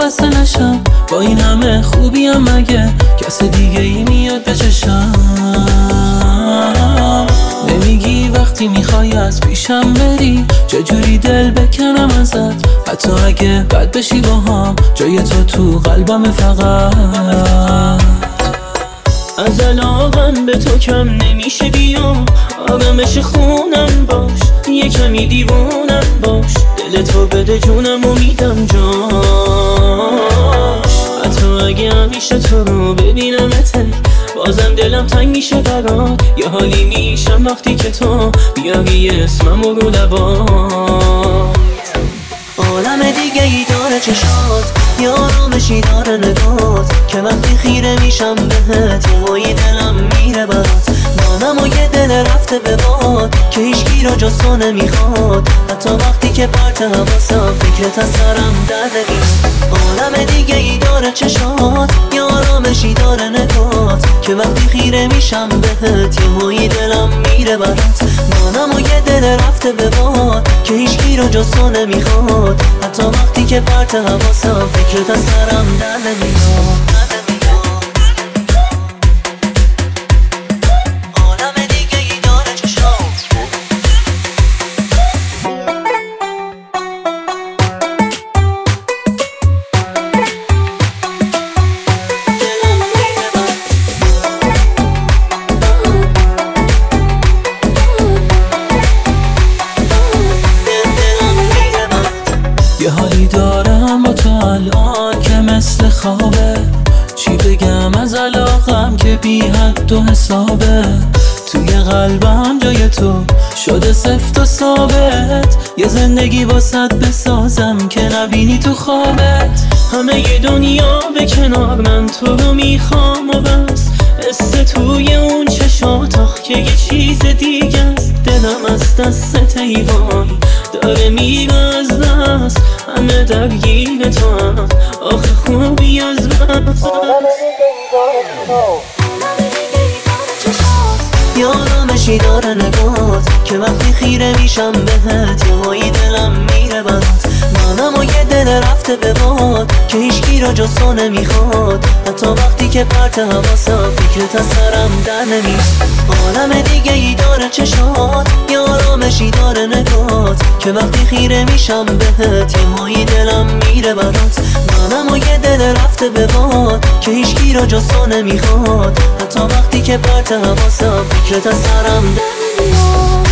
وابسته نشم. با این همه خوبیم مگه کس دیگه ای میاد به چشم؟ نمیگی وقتی میخوای از پیشم بری چجوری دل بکنم ازت؟ حتی اگه بد بشی با هم جای تو قلبم فقط. از علاقم به تو کم نمیشه بیام، آدمش خونم باش، یه کمی دیوونم باش، دل تو بده جونم و میدم جاش. حتی اگه همیشه تو رو ببینمته بازم دلم تنگ میشه برات، یه حالی میشم وقتی که تو بیاری اسمم رو لبات. عالم دیگه ای داره چشات، یه آرامشی داره نگات که وقتی خیره میشم بهت یه هایی دلم میره برات. منم و یه دل رفته به باد که هیچکی را جز تو نمیخواد، حتی وقتی که پرت حواسم فکرت از سرم در نمیاد. عالم دیگه ای داره چشات، یه آرامشی داره نگات که وقتی خیره میشم بهت یه هایی دلم میره برات. منم و یه دل رفته به باد که هیچکی را جز تو نمیخواد، حتی وقتی که پرت حواسم فکرت از سرم در نمیاد. یه حالی دارم با تو الان که مثل خوابه، چی بگم از علاقم که بی حد و حسابه. توی قلبم جای تو شده سفت و ثابت، یه زندگی واسط بسازم که نبینی تو خوابت. همه ی دنیا به کنار من تو رو میخوام و بس، حس توی اون چشات آخ که یه چیز دیگه است. دلم از دست ایوان داره میره از دست، همه درگیر تو هم آخه خوبی از بس. یه آرامشی داره نگات که وقتی خیره میشم بهت یه هایی دلم میره برات. منم و یه دل رفته به باد که هیچکی را جز تو نمیخواد، حتی وقتی که پرت حواسم فکرت از سرم در نمیاد. عالم دیگه ای داره چشات، یه آرامشی داره نگات که وقتی خیره میشم بهت یه هایی دلم میره برات. منم و یه دل رفته به باد که هیچکی را جز تو نمیخواد، حتی وقتی که پرت حواسم فکرت از سرم در نمیاد.